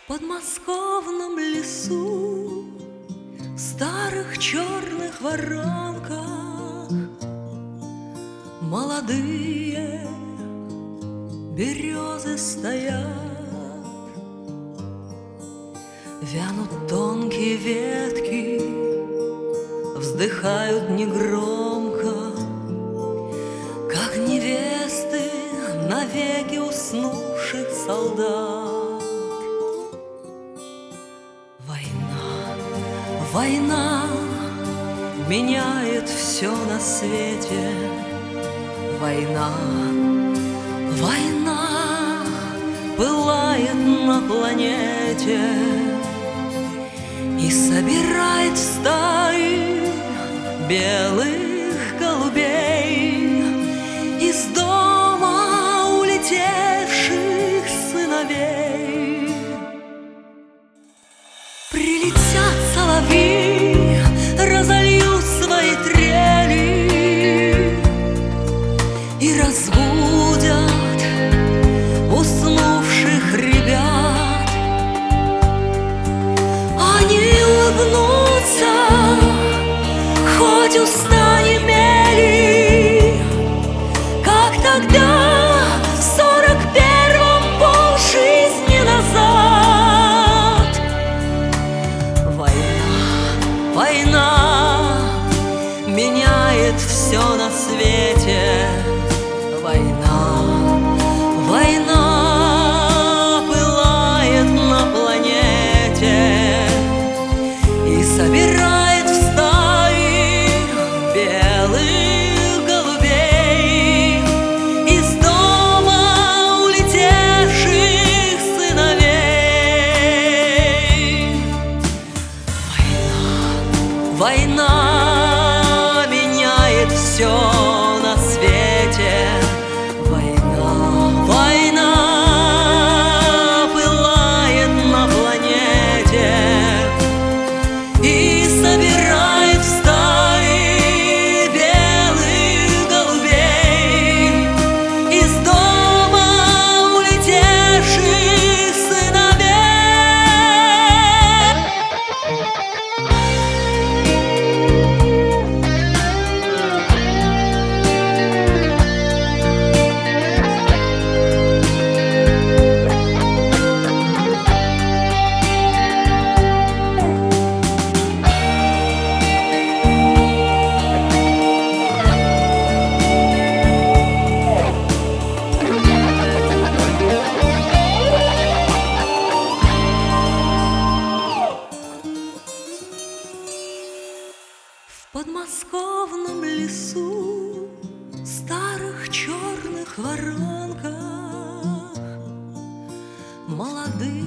подмосковном лесу, в старых черных воронках молодые березы стоят. Вянут тонкие ветки, вздыхают негромко, как невесты навеки уснувших солдат. Война меняет все на свете. Война пылает на планете и собирает в стаи белых голубей из дома улетевших сыновей. Прилетят соловьи, разольют свои трели и разбудят уснувших ребят. Они улыбнутся, хоть уста немели, как тогда в 41-м полжизни назад. Война меняет все на свете. Война пылает на планете и собирает в стаи белых голубей из дома улетевших сыновей. Война меняет все на свете. Война пылает на планете и собирает в стаи белых голубей из дома улетевших сыновей. В подмосковном лесу, в старых черных воронках молодые